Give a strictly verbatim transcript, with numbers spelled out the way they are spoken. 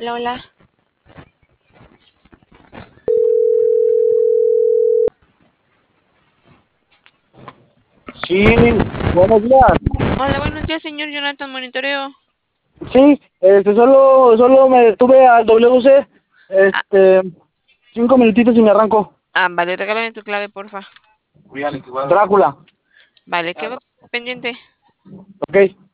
Hola, hola. Sí, buenos días. Hola, buenos días, señor Jonathan Monitoreo. Sí, este, solo, solo me detuve al W C, Ah, este, cinco minutitos y me arranco. ah, vale, regálame tu clave, porfa. Drácula, Vale, quedo pendiente. ok.